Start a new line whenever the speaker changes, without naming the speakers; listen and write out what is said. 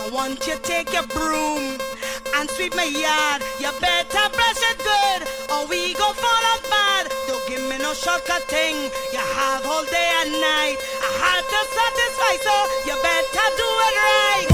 I want you take your broom and sweep my yard. You better brush it good or we go fall apart. Don't give me no shortcut thing. You have all day and night. I had to satisfy, so you better do it right.